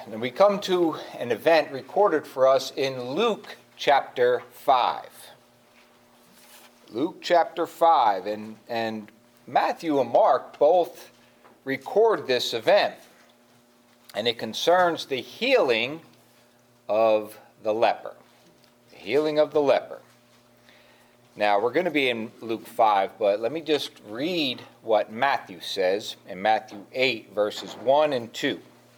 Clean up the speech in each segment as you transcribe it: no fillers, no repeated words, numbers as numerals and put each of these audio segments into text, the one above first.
And we come to an event recorded for us in Luke chapter 5. Luke chapter 5, and Matthew and Mark both record this event. And it concerns the healing of the leper. The healing of the leper. Now, we're going to be in Luke 5, but let me just read what Matthew says in Matthew 8, verses 1 and 2.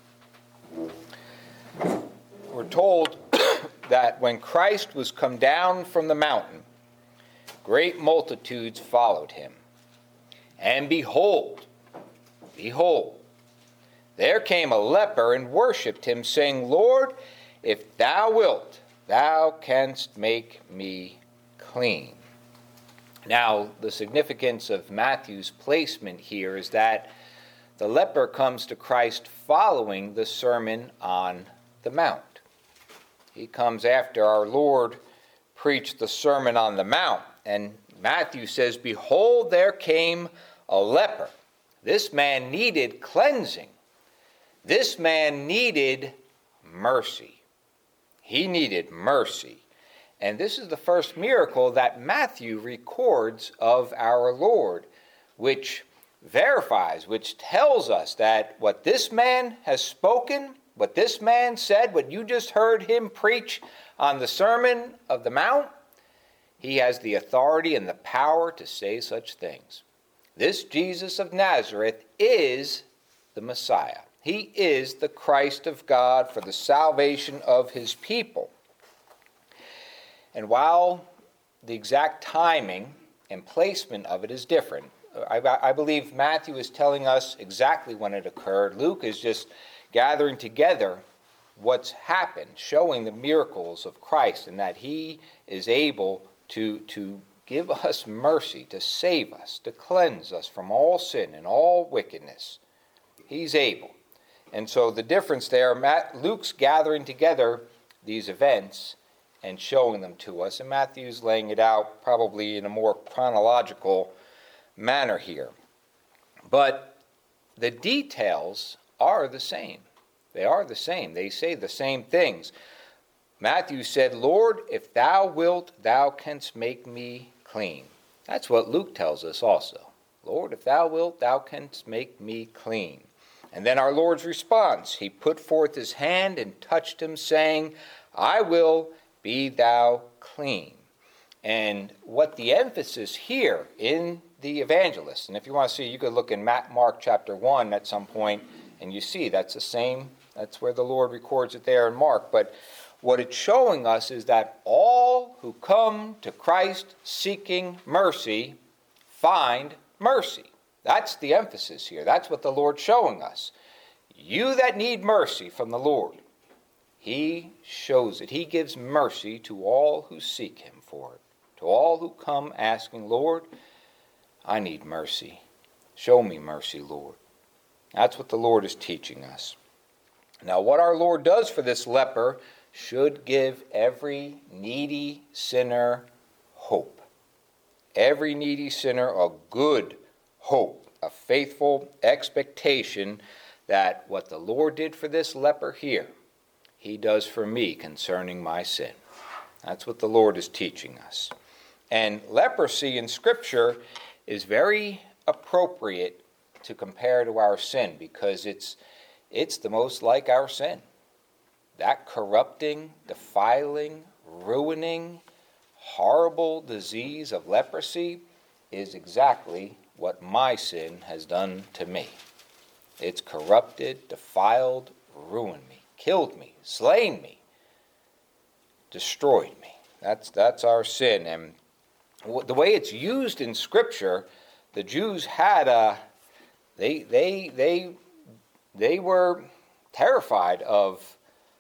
We're told that when Christ was come down from the mountain, great multitudes followed him. And behold, there came a leper and worshipped him, saying, Lord, if thou wilt, thou canst make me clean. Now, the significance of Matthew's placement here is that the leper comes to Christ following the Sermon on the Mount. He comes after our Lord preached the Sermon on the Mount. And Matthew says, behold, there came a leper. This man needed cleansing. This man needed mercy. He needed mercy. And this is the first miracle that Matthew records of our Lord, which verifies, which tells us that what this man has spoken, what this man said, what you just heard him preach on the Sermon of the Mount, he has the authority and the power to say such things. This Jesus of Nazareth is the Messiah. He is the Christ of God for the salvation of his people. And while the exact timing and placement of it is different, I believe Matthew is telling us exactly when it occurred. Luke is just gathering together what's happened, showing the miracles of Christ and that he is able to give us mercy, to save us, to cleanse us from all sin and all wickedness. He's able. And so the difference there, Luke's gathering together these events and showing them to us, and Matthew's laying it out probably in a more chronological manner here. But the details are the same. They are the same. They say the same things. Matthew said, Lord, if thou wilt, thou canst make me clean. That's what Luke tells us also. Lord, if thou wilt, thou canst make me clean. And then our Lord's response, he put forth his hand and touched him, saying, I will, be thou clean. And what the emphasis here in the evangelist, and if you want to see, you could look in Mark chapter 1 at some point, and you see that's the same, that's where the Lord records it there in Mark. But what it's showing us is that all who come to Christ seeking mercy find mercy. That's the emphasis here. That's what the Lord's showing us. You that need mercy from the Lord, he shows it. He gives mercy to all who seek him for it. To all who come asking, Lord, I need mercy. Show me mercy, Lord. That's what the Lord is teaching us. Now, what our Lord does for this leper should give every needy sinner hope. Every needy sinner a good hope, a faithful expectation that what the Lord did for this leper here, he does for me concerning my sin. That's what the Lord is teaching us. And leprosy in Scripture is very appropriate to compare to our sin because it's the most like our sin. That corrupting, defiling, ruining, horrible disease of leprosy is exactly what my sin has done to me. It's corrupted, defiled, ruined me, killed me, slain me, destroyed me. That's our sin. And the way it's used in Scripture, the Jews had they were terrified of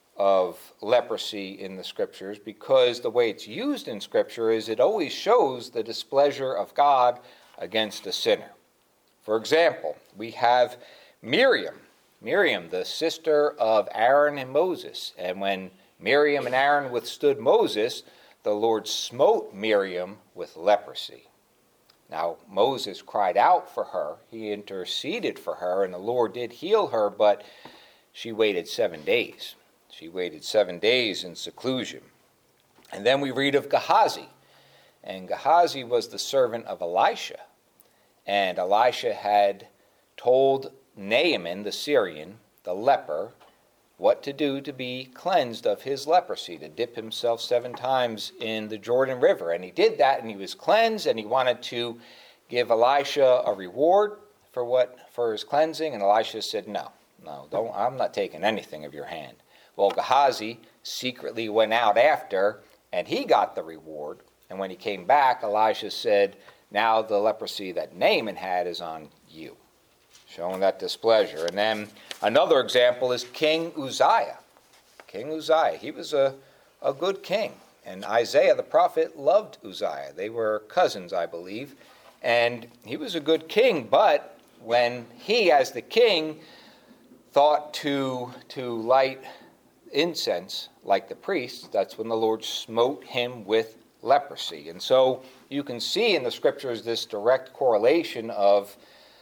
leprosy in the Scriptures because the way it's used in Scripture is it always shows the displeasure of God against a sinner. For example, we have Miriam, the sister of Aaron and Moses. And when Miriam and Aaron withstood Moses, the Lord smote Miriam with leprosy. Now, Moses cried out for her. He interceded for her, and the Lord did heal her, but she waited 7 days. She waited 7 days in seclusion. And then we read of Gehazi. And Gehazi was the servant of Elisha. And Elisha had told Naaman the Syrian, the leper, what to do to be cleansed of his leprosy, to dip himself 7 times in the Jordan River. And he did that, and he was cleansed, and he wanted to give Elisha a reward for his cleansing. And Elisha said, no, I'm not taking anything of your hand. Well, Gehazi secretly went out after, and he got the reward. And when he came back, Elisha said, now the leprosy that Naaman had is on you, showing that displeasure. And then another example is King Uzziah. King Uzziah, he was a good king. And Isaiah the prophet loved Uzziah. They were cousins, I believe. And he was a good king, but when he, as the king, thought to light incense like the priests, that's when the Lord smote him with leprosy. And so you can see in the scriptures this direct correlation of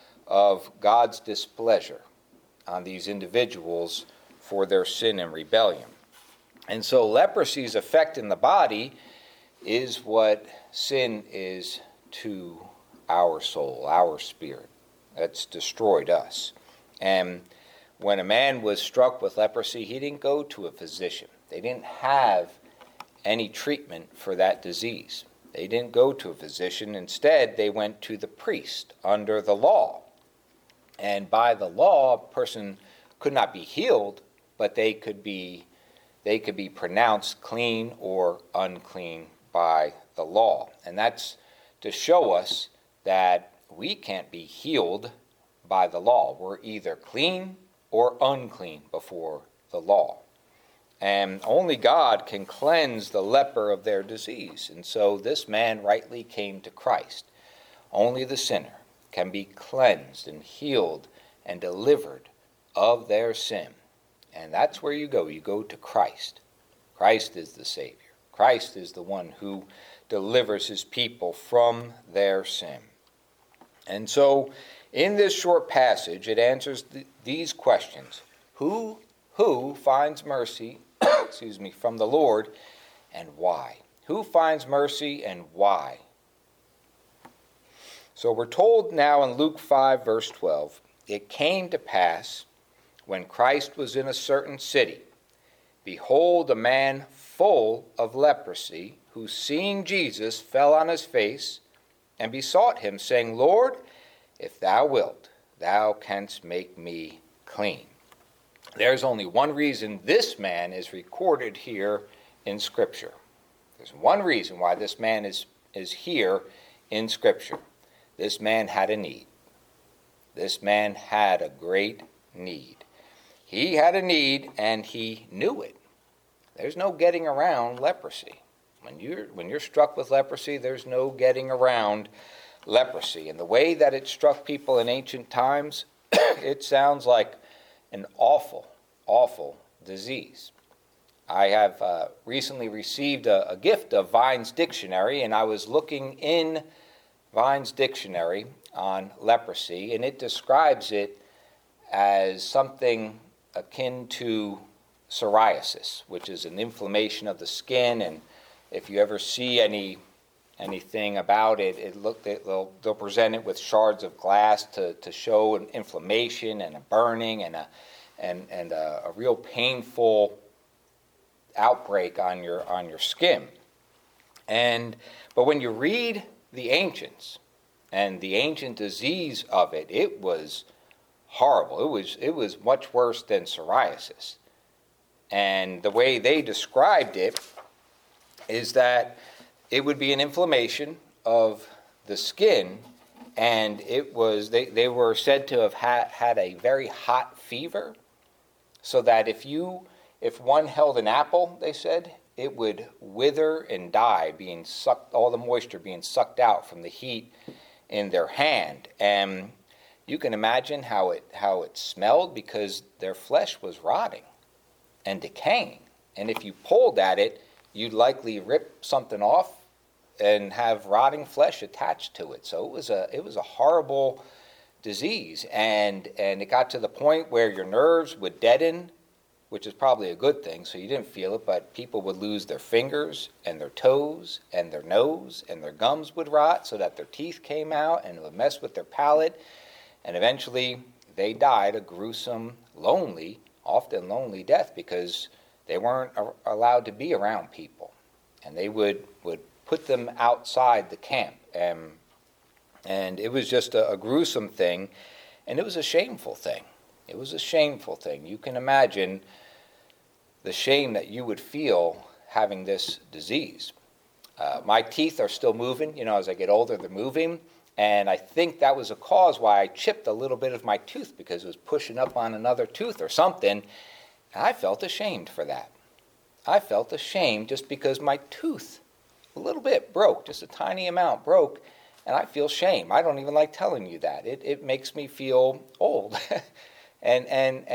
God's displeasure on these individuals for their sin and rebellion. And so leprosy's effect in the body is what sin is to our soul, our spirit. That's destroyed us. And when a man was struck with leprosy, he didn't go to a physician. They didn't have any treatment for that disease. They didn't go to a physician. Instead, they went to the priest under the law. And by the law, a person could not be healed, but they could be pronounced clean or unclean by the law. And that's to show us that we can't be healed by the law. We're either clean or unclean before the law. And only God can cleanse the leper of their disease. And so this man rightly came to Christ. Only the sinner can be cleansed and healed and delivered of their sin. And that's where you go. You go to Christ. Christ is the Savior. Christ is the one who delivers his people from their sin. And so in this short passage, it answers these questions. Who finds mercy from the Lord, and why? Who finds mercy and why? So we're told now in Luke 5, verse 12, it came to pass when Christ was in a certain city, behold, a man full of leprosy, who seeing Jesus fell on his face and besought him, saying, Lord, if thou wilt, thou canst make me clean. There's only one reason this man is recorded here in Scripture. There's one reason why this man is here in Scripture. This man had a need. This man had a great need. He had a need, and he knew it. There's no getting around leprosy. When you're struck with leprosy, there's no getting around leprosy. And the way that it struck people in ancient times, it sounds like an awful, awful disease. I have recently received a gift of Vine's Dictionary, and I was looking in Vine's Dictionary on leprosy, and it describes it as something akin to psoriasis, which is an inflammation of the skin. And if you ever see anything about it, they'll present it with shards of glass to show an inflammation and a burning and a real painful outbreak on your skin. But when you read the ancients and the ancient disease of it, it was horrible. It was much worse than psoriasis. And the way they described it is that it would be an inflammation of the skin, and they were said to have had a very hot fever, so that if one held an apple, they said, it would wither and die, being sucked, all the moisture being sucked out from the heat in their hand. And you can imagine how it smelled, because their flesh was rotting and decaying. And if you pulled at it, you'd likely rip something off and have rotting flesh attached to it. So it was a horrible disease. And it got to the point where your nerves would deaden, which is probably a good thing, so you didn't feel it, but people would lose their fingers and their toes and their nose, and their gums would rot so that their teeth came out, and it would mess with their palate. And eventually they died a gruesome, lonely, often lonely death, because they weren't allowed to be around people. And they would put them outside the camp. And it was just a gruesome thing, and it was a shameful thing. It was a shameful thing. You can imagine the shame that you would feel having this disease. My teeth are still moving. As I get older, they're moving. And I think that was a cause why I chipped a little bit of my tooth, because it was pushing up on another tooth or something. And I felt ashamed for that. I felt ashamed just because my tooth, a little bit broke, just a tiny amount broke. And I feel shame. I don't even like telling you that. It makes me feel old. and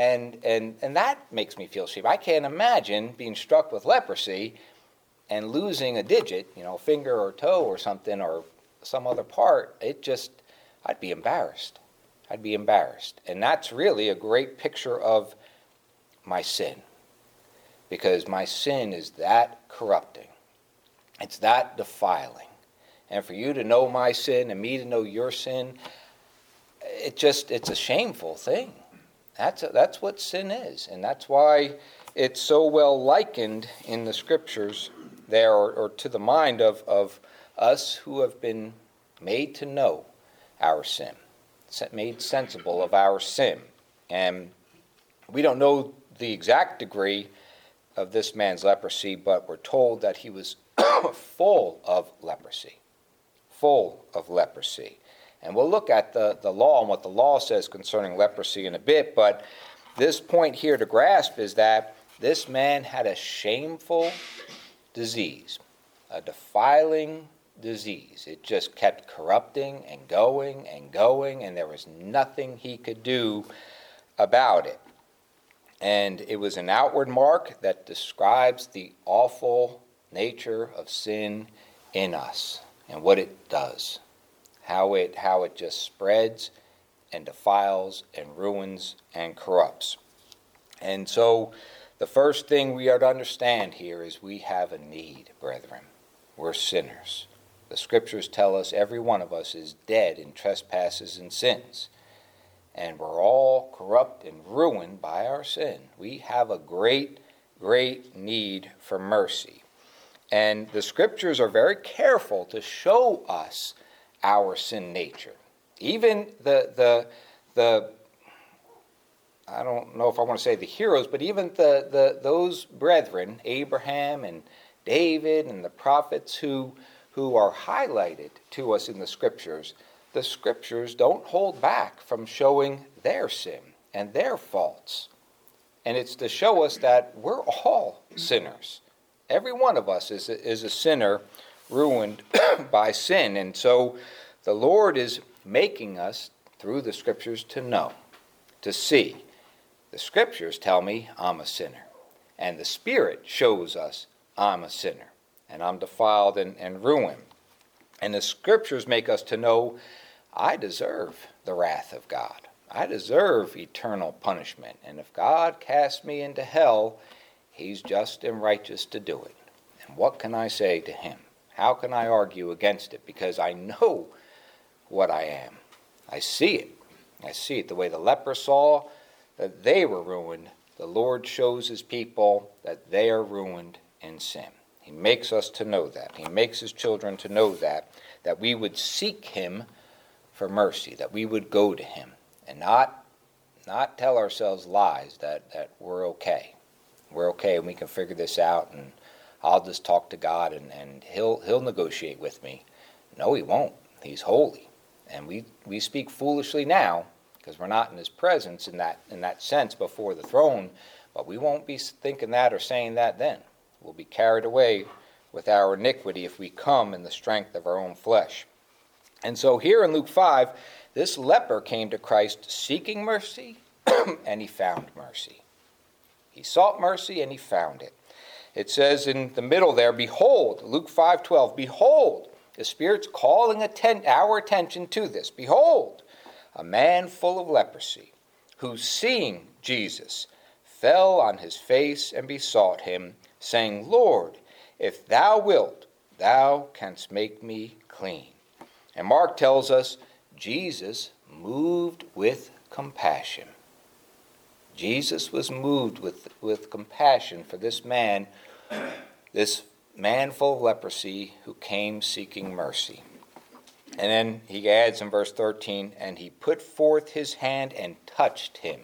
that makes me feel shame. I can't imagine being struck with leprosy and losing a digit, finger or toe or something, or some other part. I'd be embarrassed. I'd be embarrassed. And that's really a great picture of my sin, because my sin is that corrupting. It's that defiling. And for you to know my sin and me to know your sin, it's a shameful thing. That's what sin is. And that's why it's so well likened in the scriptures there, or to the mind of us who have been made to know our sin, made sensible of our sin. And we don't know the exact degree of this man's leprosy, but we're told that he was full of leprosy. Full of leprosy. And we'll look at the law and what the law says concerning leprosy in a bit, but this point here to grasp is that this man had a shameful disease, a defiling disease. It just kept corrupting and going, and there was nothing he could do about it. And it was an outward mark that describes the awful nature of sin in us and what it does, how it just spreads and defiles and ruins and corrupts. And so the first thing we are to understand here is we have a need, brethren. We're sinners. The scriptures tell us every one of us is dead in trespasses and sins. And we're all corrupt and ruined by our sin. We have a great, great need for mercy. And the scriptures are very careful to show us our sin nature. Even the I don't know if I want to say the heroes, but even those brethren, Abraham and David and the prophets who are highlighted to us in the scriptures don't hold back from showing their sin and their faults. And it's to show us that we're all sinners. Every one of us is a sinner ruined by sin. And so the Lord is making us, through the scriptures, to know, to see. The scriptures tell me I'm a sinner. And the Spirit shows us I'm a sinner. And I'm defiled and ruined. And the scriptures make us to know I deserve the wrath of God. I deserve eternal punishment. And if God casts me into hell, He's just and righteous to do it. And what can I say to Him? How can I argue against it? Because I know what I am. I see it. I see it. The way the leper saw that they were ruined, the Lord shows His people that they are ruined in sin. He makes us to know that. He makes His children to know that we would seek Him for mercy, that we would go to Him and not tell ourselves lies that we're okay. We're okay and we can figure this out and I'll just talk to God and He'll negotiate with me. No, He won't. He's holy. And we speak foolishly now because we're not in His presence in that sense before the throne, but we won't be thinking that or saying that then. We'll be carried away with our iniquity if we come in the strength of our own flesh. And so here in Luke 5, this leper came to Christ seeking mercy, and he found mercy. He sought mercy, and he found it. It says in the middle there, behold, Luke 5:12, behold, the Spirit's calling our attention to this. Behold, a man full of leprosy, who, seeing Jesus, fell on his face and besought him, saying, Lord, if thou wilt, thou canst make me clean. And Mark tells us Jesus moved with compassion. Jesus was moved with compassion for this man full of leprosy who came seeking mercy. And then he adds in verse 13, and he put forth his hand and touched him.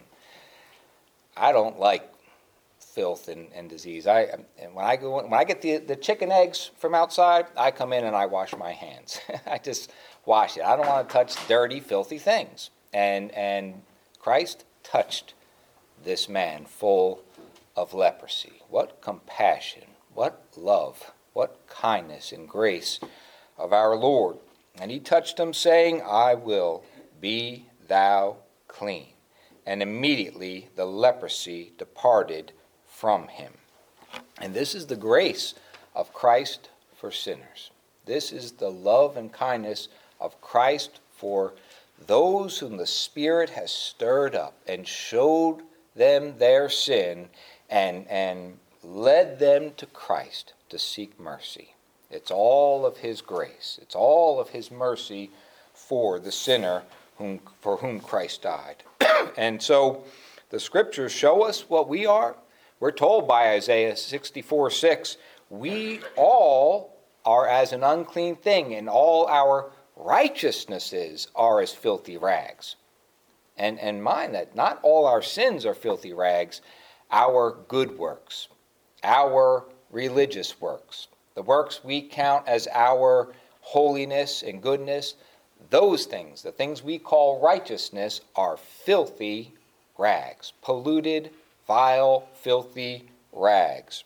I don't like filth and disease. When I get the chicken eggs from outside, I come in and I wash my hands. I just wash it. I don't want to touch dirty, filthy things. And Christ touched this man full of leprosy. What compassion, what love, what kindness and grace of our Lord. And he touched him, saying, I will, be thou clean. And immediately the leprosy departed from him. And this is the grace of Christ for sinners. This is the love and kindness of Christ for those whom the Spirit has stirred up and showed them their sin and led them to Christ to seek mercy. It's all of his grace. It's all of his mercy for the sinner for whom Christ died. And so the scriptures show us what we are. We're told by Isaiah 64:6, we all are as an unclean thing, and all our righteousnesses are as filthy rags. And mind that not all our sins are filthy rags. Our good works, our religious works, the works we count as our holiness and goodness, those things, the things we call righteousness, are filthy rags, polluted, vile, filthy rags.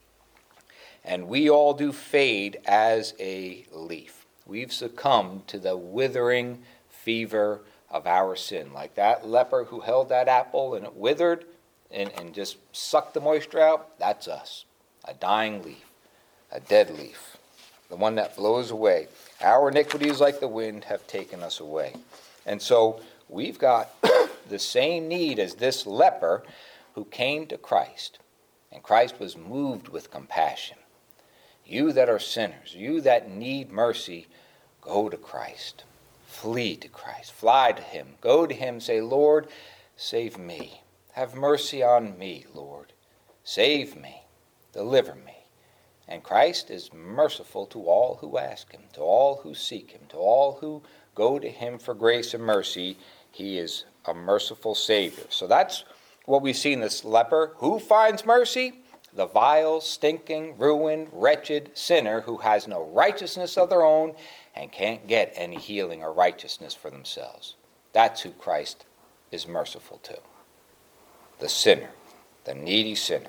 And we all do fade as a leaf. We've succumbed to the withering fever of our sin. Like that leper who held that apple and it withered and just sucked the moisture out, that's us. A dying leaf, a dead leaf, the one that blows away. Our iniquities, like the wind, have taken us away. And so we've got the same need as this leper who came to Christ. And Christ was moved with compassion. You that are sinners, you that need mercy, go to Christ. Flee to Christ. Fly to him. Go to him. Say, Lord, save me. Have mercy on me, Lord. Save me. Deliver me. And Christ is merciful to all who ask him, to all who seek him, to all who go to him for grace and mercy. He is a merciful Savior. So that's what we see in this leper. Who finds mercy? The vile, stinking, ruined, wretched sinner who has no righteousness of their own and can't get any healing or righteousness for themselves. That's who Christ is merciful to. The sinner, the needy sinner.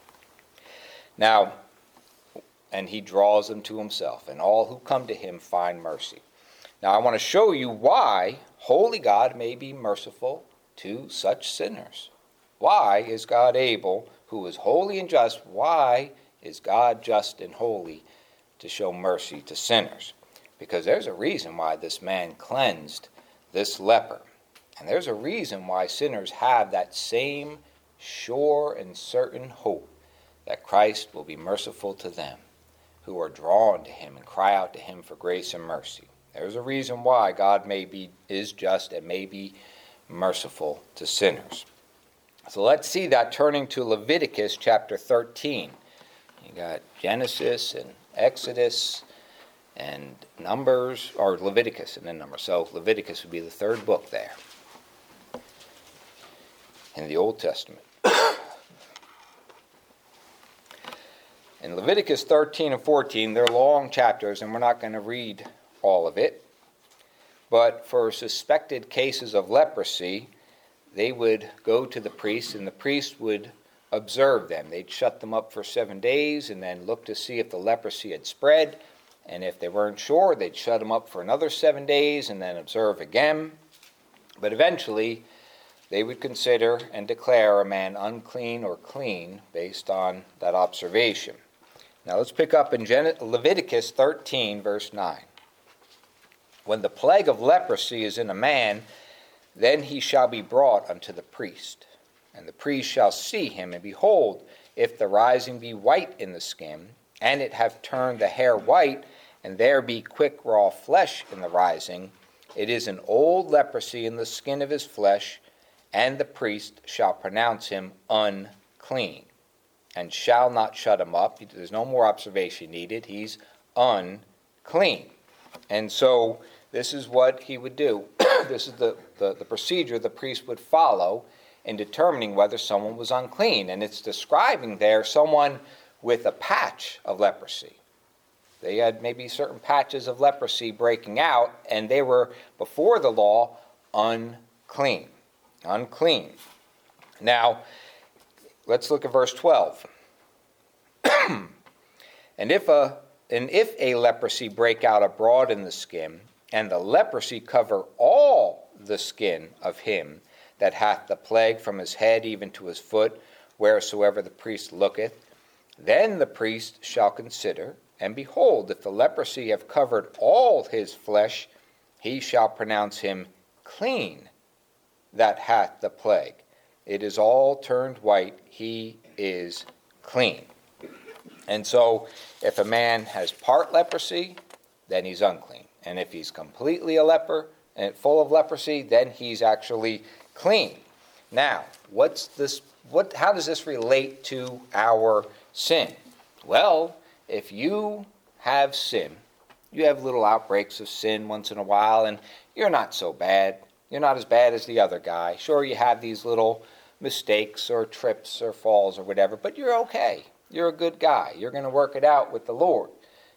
Now, and he draws them to himself, and all who come to him find mercy. Now, I want to show you why holy God may be merciful to such sinners. Why is God able, who is holy and just, why is God just and holy to show mercy to sinners? Because there's a reason why this man cleansed this leper. And there's a reason why sinners have that same sure and certain hope that Christ will be merciful to them who are drawn to him and cry out to him for grace and mercy. There's a reason why God is just and may be merciful to sinners. So let's see that turning to Leviticus chapter 13. You got Genesis and Exodus and Numbers, or Leviticus and then Numbers. So Leviticus would be the third book there in the Old Testament. In Leviticus 13 and 14, they're long chapters, and we're not going to read all of it. But for suspected cases of leprosy, they would go to the priest, and the priest would observe them. They'd shut them up for 7 days and then look to see if the leprosy had spread. And if they weren't sure, they'd shut them up for another 7 days and then observe again. But eventually, they would consider and declare a man unclean or clean based on that observation. Now let's pick up in Leviticus 13, verse 9. When the plague of leprosy is in a man, Then he shall be brought unto the priest, and the priest shall see him, and behold, if the rising be white in the skin, and it have turned the hair white, and there be quick raw flesh in the rising, it is an old leprosy in the skin of his flesh, and the priest shall pronounce him unclean, and shall not shut him up. There's no more observation needed. He's unclean. And so this is what he would do. This is the procedure the priest would follow in determining whether someone was unclean. And it's describing there someone with a patch of leprosy. They had maybe certain patches of leprosy breaking out, and they were, before the law, unclean. Unclean. Now, let's look at verse 12. And if a leprosy break out abroad in the skin, and the leprosy cover all the skin of him that hath the plague from his head even to his foot, wheresoever the priest looketh, then the priest shall consider, and behold, if the leprosy have covered all his flesh, he shall pronounce him clean that hath the plague. It is all turned white, he is clean. And so, if a man has part leprosy, then he's unclean. And if he's completely a leper and full of leprosy, then he's actually clean. Now, how does this relate to our sin? Well, if you have sin, you have little outbreaks of sin once in a while, and you're not so bad. You're not as bad as the other guy. Sure, you have these little mistakes or trips or falls or whatever, but you're okay. You're a good guy. You're going to work it out with the Lord.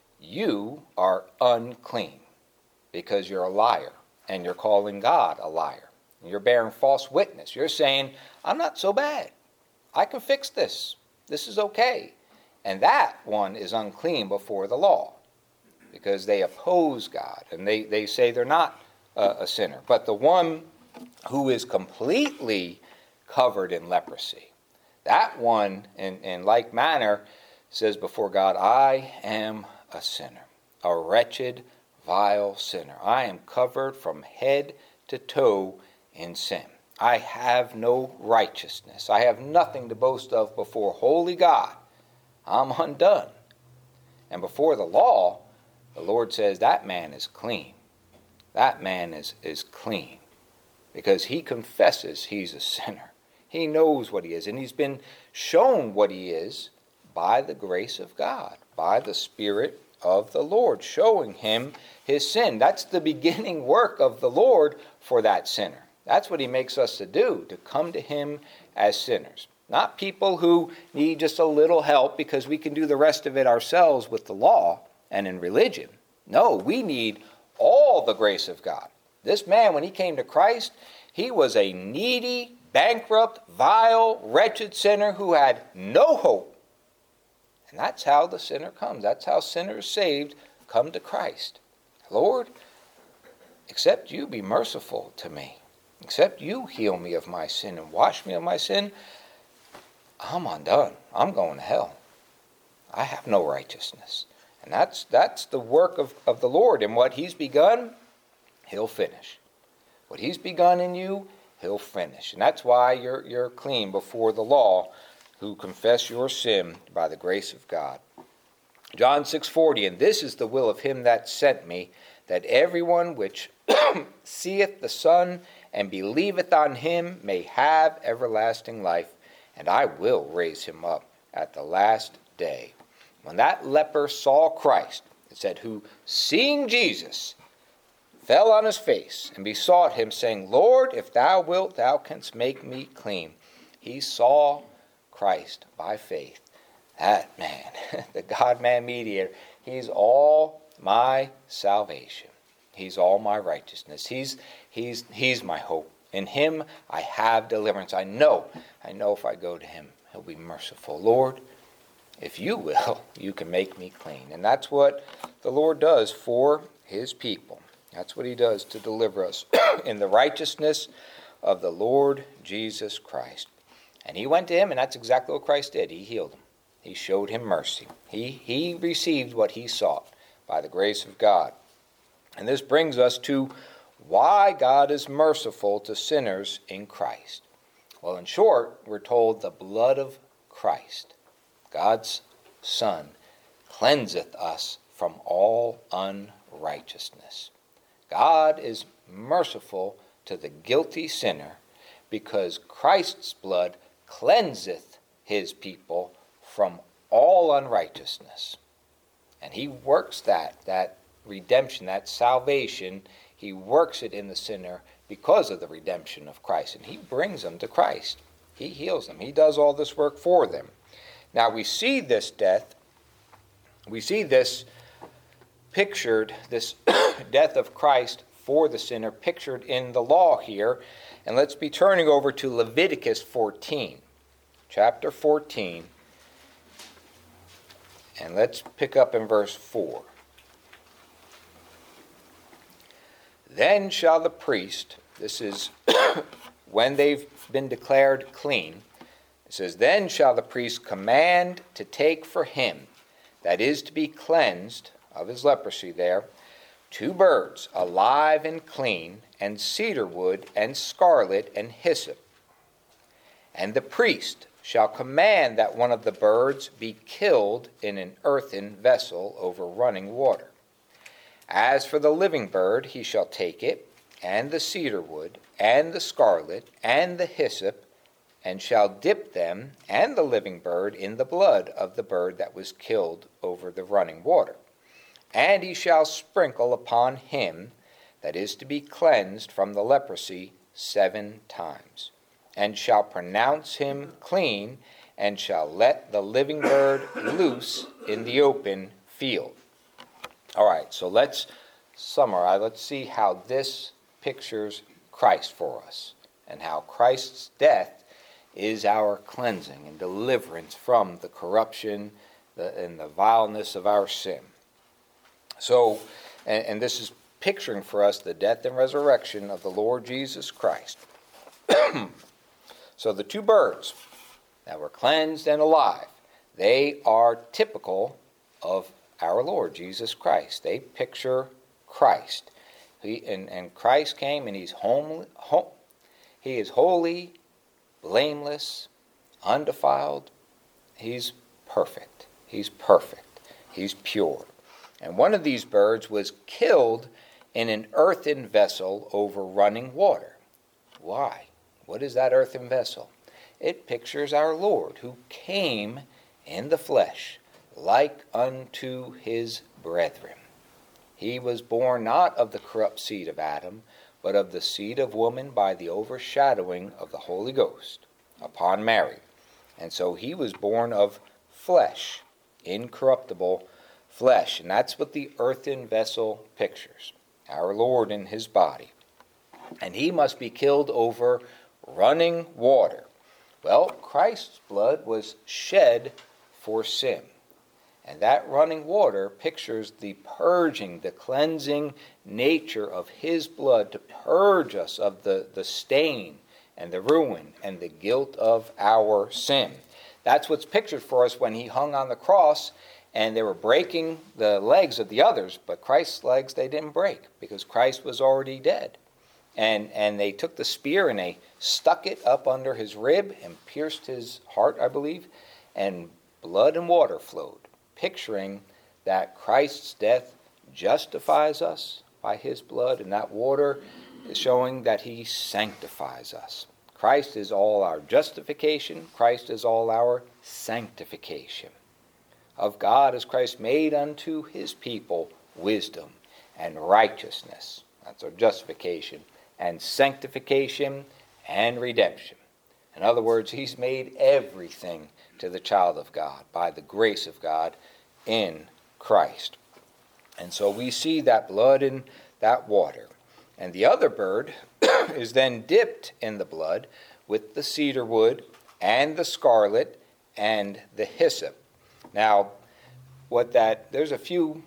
You are unclean because you're a liar, and you're calling God a liar. You're bearing false witness. You're saying, I'm not so bad. I can fix this. This is okay. And that one is unclean before the law because they oppose God, and they say they're not a sinner. But the one who is completely covered in leprosy, that one, in like manner, says before God, I am a sinner, a wretched, vile sinner. I am covered from head to toe in sin. I have no righteousness. I have nothing to boast of before holy God. I'm undone. And before the law, the Lord says that man is clean. That man is clean because he confesses he's a sinner. He knows what he is, and he's been shown what he is by the grace of God, by the Spirit of the Lord, showing him his sin. That's the beginning work of the Lord for that sinner. That's what he makes us to do, to come to him as sinners. Not people who need just a little help because we can do the rest of it ourselves with the law and in religion. No, we need all the grace of God. This man, when he came to Christ, he was a needy, bankrupt, vile, wretched sinner who had no hope. And that's how the sinner comes. That's how sinners saved come to Christ. Lord, except you be merciful to me, except you heal me of my sin and wash me of my sin, I'm undone. I'm going to hell. I have no righteousness. And that's the work of the Lord. And what he's begun, he'll finish. What he's begun in you, he'll finish. And that's why you're clean before the law, who confess your sin by the grace of God. John 6:40, and this is the will of him that sent me, that everyone which seeth the Son and believeth on him may have everlasting life, and I will raise him up at the last day. When that leper saw Christ, it said, who, seeing Jesus, fell on his face and besought him, saying, Lord, if thou wilt, thou canst make me clean. He saw Christ by faith. That man, the God-man mediator, he's all my salvation. He's all my righteousness. He's my hope. In him I have deliverance. I know if I go to him, he'll be merciful. Lord, if you will, you can make me clean. And that's what the Lord does for his people. That's what he does to deliver us in the righteousness of the Lord Jesus Christ. And he went to him, and that's exactly what Christ did. He healed him. He showed him mercy. He received what he sought by the grace of God. And this brings us to why God is merciful to sinners in Christ. Well, in short, we're told the blood of Christ, God's Son, cleanseth us from all unrighteousness. God is merciful to the guilty sinner because Christ's blood cleanseth his people from all unrighteousness. And he works that redemption, that salvation, he works it in the sinner because of the redemption of Christ. And he brings them to Christ. He heals them. He does all this work for them. Now we see this death, we see this pictured, this death of Christ for the sinner pictured in the law here. And let's be turning over to Leviticus 14, chapter 14. And let's pick up in verse 4. Then shall the priest, this is when they've been declared clean, it says, then shall the priest command to take for him, that is to be cleansed of his leprosy there, 2 birds, alive and clean, and cedar wood, and scarlet, and hyssop. And the priest shall command that one of the birds be killed in an earthen vessel over running water. As for the living bird, he shall take it, and the cedar wood, and the scarlet, and the hyssop, and shall dip them and the living bird in the blood of the bird that was killed over the running water. And he shall sprinkle upon him that is to be cleansed from the leprosy 7 times, and shall pronounce him clean, and shall let the living bird loose in the open field. All right, so let's summarize. Let's see how this pictures Christ for us, and how Christ's death is our cleansing and deliverance from the corruption and the vileness of our sin. So, and this is picturing for us the death and resurrection of the Lord Jesus Christ. So the 2 birds that were cleansed and alive, they are typical of our Lord Jesus Christ. They picture Christ. And Christ came, and he is holy, blameless, undefiled. He's perfect. He's perfect. He's pure. And one of these birds was killed in an earthen vessel over running water. Why? What is that earthen vessel? It pictures our Lord, who came in the flesh, like unto his brethren. He was born not of the corrupt seed of Adam, but of the seed of woman by the overshadowing of the Holy Ghost upon Mary. And so he was born of flesh, incorruptible flesh. And that's what the earthen vessel pictures, our Lord in his body. And he must be killed over running water. Well, Christ's blood was shed for sin. And that running water pictures the purging, the cleansing nature of his blood to purge us of the stain and the ruin and the guilt of our sin. That's what's pictured for us when he hung on the cross, and they were breaking the legs of the others, but Christ's legs they didn't break because Christ was already dead. And they took the spear and they stuck it up under his rib and pierced his heart, I believe, and blood and water flowed, picturing that Christ's death justifies us by his blood, and that water is showing that he sanctifies us. Christ is all our justification. Christ is all our sanctification. Of God is Christ made unto his people wisdom and righteousness. That's our justification. And sanctification and redemption. In other words, he's made everything to the child of God by the grace of God in Christ. And so we see that blood in that water. And the other bird is then dipped in the blood with the cedar wood and the scarlet and the hyssop. Now, there's a few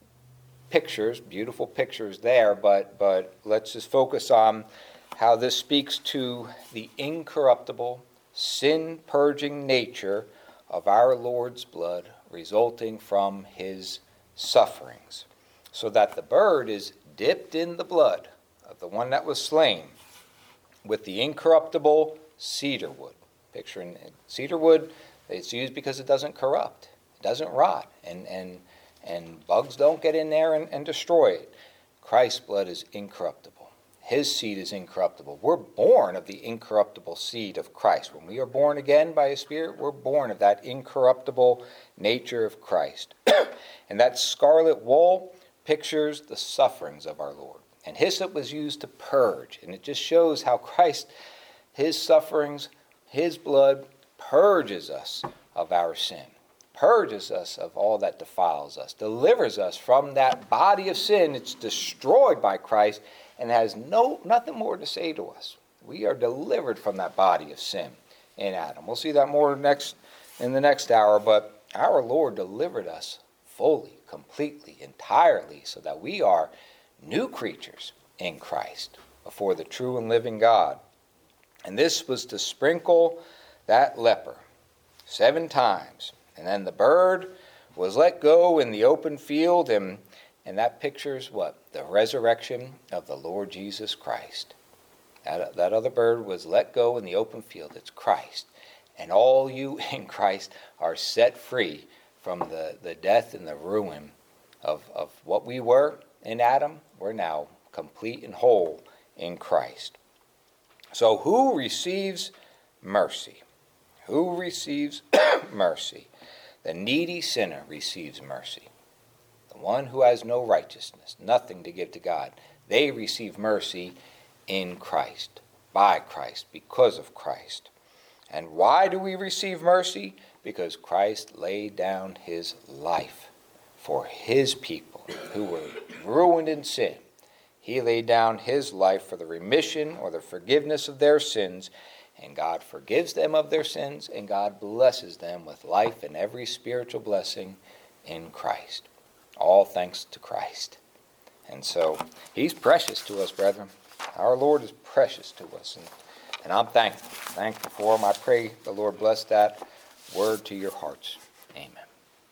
pictures, beautiful pictures there, but let's just focus on how this speaks to the incorruptible, sin-purging nature of our Lord's blood resulting from his sufferings. So that the bird is dipped in the blood of the one that was slain with the incorruptible cedar wood. Picturing cedar wood, it's used because it doesn't corrupt. It doesn't rot. And bugs don't get in there and destroy it. Christ's blood is incorruptible. His seed is incorruptible. We're born of the incorruptible seed of Christ. When we are born again by His Spirit, we're born of that incorruptible nature of Christ. And that scarlet wool pictures the sufferings of our Lord. And hyssop was used to purge. And it just shows how Christ, His sufferings, His blood purges us of our sin. Purges us of all that defiles us. Delivers us from that body of sin. It's destroyed by Christ and has nothing more to say to us. We are delivered from that body of sin in Adam. We'll see that more in the next hour, but our Lord delivered us fully, completely, entirely, so that we are new creatures in Christ before the true and living God. And this was to sprinkle that leper 7 times. And then the bird was let go in the open field, and that pictures what? The resurrection of the Lord Jesus Christ. That other bird was let go in the open field. It's Christ. And all you in Christ are set free from the death and the ruin of what we were in Adam. We're now complete and whole in Christ. So who receives mercy? Who receives mercy? The needy sinner receives mercy. The one who has no righteousness, nothing to give to God, they receive mercy in Christ, by Christ, because of Christ. And why do we receive mercy? Because Christ laid down His life for His people who were ruined in sin. He laid down His life for the remission or the forgiveness of their sins, and God forgives them of their sins, and God blesses them with life and every spiritual blessing in Christ. All thanks to Christ. And so He's precious to us, brethren. Our Lord is precious to us, and I'm thankful for Him. I pray the Lord bless that word to your hearts. Amen.